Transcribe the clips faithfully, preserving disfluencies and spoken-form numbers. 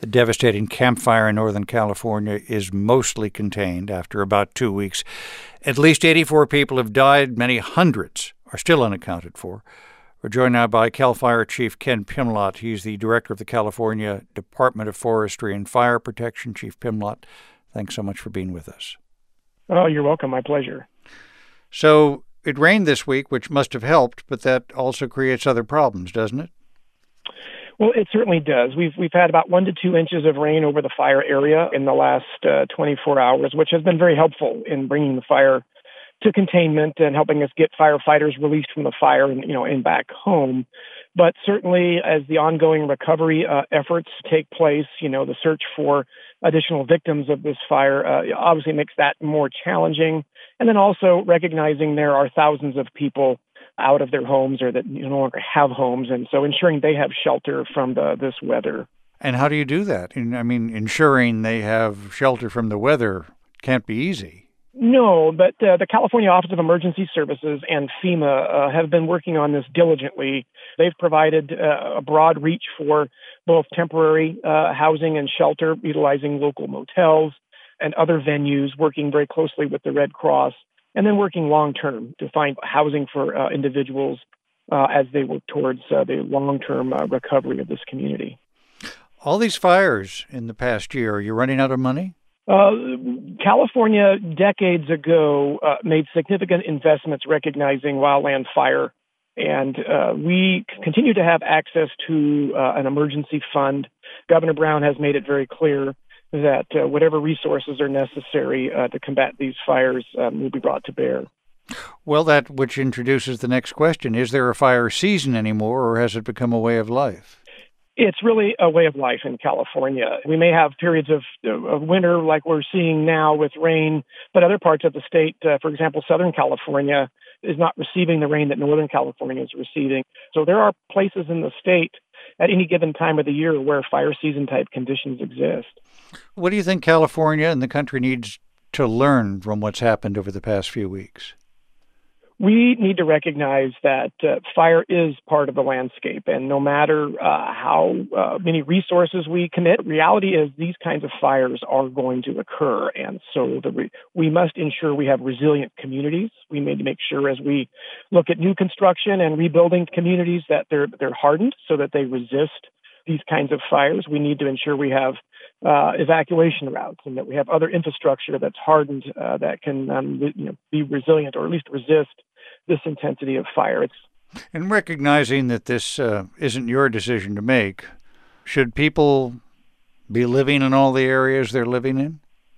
The devastating Camp Fire in Northern California is mostly contained after about two weeks. At least eighty-four people have died. Many hundreds are still unaccounted for. We're joined now by Cal Fire Chief Ken Pimlott. He's the director of the California Department of Forestry and Fire Protection. Chief Pimlott, thanks so much for being with us. Oh, you're welcome. My pleasure. So it rained this week, which must have helped, but that also creates other problems, doesn't it? Well, it certainly does. We've we've had about one to two inches of rain over the fire area in the last uh, twenty-four hours, which has been very helpful in bringing the fire to containment and helping us get firefighters released from the fire and, you know, and back home. But certainly as the ongoing recovery uh, efforts take place, you know, the search for additional victims of this fire uh, obviously makes that more challenging. And then also recognizing there are thousands of people out of their homes or that no longer have homes. And so ensuring they have shelter from the, this weather. And how do you do that? I mean, ensuring they have shelter from the weather can't be easy. No, but uh, the California Office of Emergency Services and FEMA uh, have been working on this diligently. They've provided uh, a broad reach for both temporary uh, housing and shelter, utilizing local motels and other venues, working very closely with the Red Cross, and then working long-term to find housing for uh, individuals uh, as they work towards uh, the long-term uh, recovery of this community. All these fires in the past year, are you running out of money? Uh, California, decades ago, uh, made significant investments recognizing wildland fire, and uh, we continue to have access to uh, an emergency fund. Governor Brown has made it very clear that uh, whatever resources are necessary uh, to combat these fires um, will be brought to bear. Well, that which introduces the next question. Is there a fire season anymore, or has it become a way of life? It's really a way of life in California. We may have periods of, of winter like we're seeing now with rain, but other parts of the state, uh, for example, Southern California, is not receiving the rain that Northern California is receiving. So there are places in the state at any given time of the year where fire season type conditions exist. What do you think California and the country needs to learn from what's happened over the past few weeks? We need to recognize that uh, fire is part of the landscape, and no matter uh, how uh, many resources we commit, reality is these kinds of fires are going to occur, and so the re- we must ensure we have resilient communities. We need to make sure as we look at new construction and rebuilding communities that they're they're hardened so that they resist these kinds of fires. We need to ensure we have uh, evacuation routes and that we have other infrastructure that's hardened uh, that can um, you know, be resilient or at least resist this intensity of fire. It's And recognizing that this uh, isn't your decision to make, should people be living in all the areas they're living in?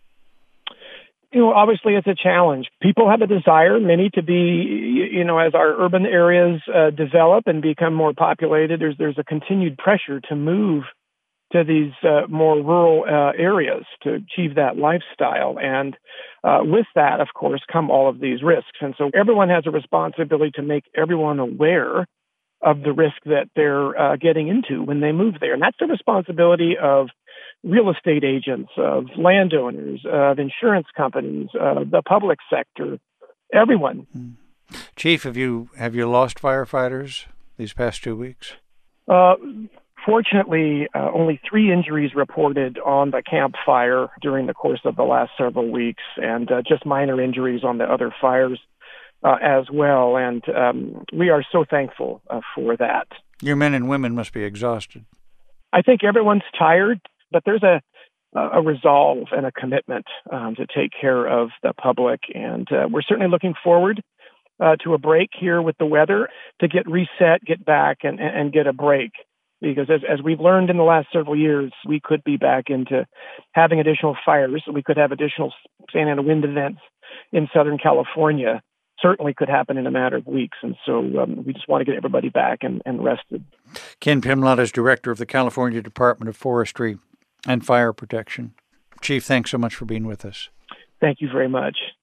You know, obviously it's a challenge. People have a desire, many to be, you know, as our urban areas uh, develop and become more populated, there's there's a continued pressure to move to these uh, more rural uh, areas to achieve that lifestyle. And uh, with that, of course, come all of these risks. And so everyone has a responsibility to make everyone aware of the risk that they're uh, getting into when they move there. And that's the responsibility of real estate agents, of landowners, of insurance companies, uh, the public sector, everyone. Chief, have you have you lost firefighters these past two weeks? Uh, fortunately, uh, only three injuries reported on the Camp Fire during the course of the last several weeks, and uh, just minor injuries on the other fires uh, as well. And um, we are so thankful uh, for that. Your men and women must be exhausted. I think everyone's tired, but there's a a resolve and a commitment um, to take care of the public. And uh, we're certainly looking forward uh, to a break here with the weather to get reset, get back, and, and get a break. Because as, as we've learned in the last several years, we could be back into having additional fires. We could have additional Santa Ana wind events in Southern California. Certainly could happen in a matter of weeks. And so um, we just want to get everybody back and, and rested. Ken Pimlott is director of the California Department of Forestry and Fire Protection. Chief, thanks so much for being with us. Thank you very much.